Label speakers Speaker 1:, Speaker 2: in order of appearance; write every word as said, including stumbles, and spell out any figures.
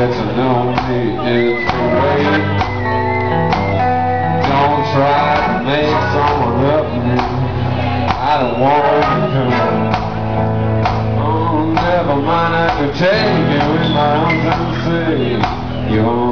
Speaker 1: get to know me is the way. Don't try to make someone love me. I don't want to come. Oh, never mind, I can take you in my arms and say you're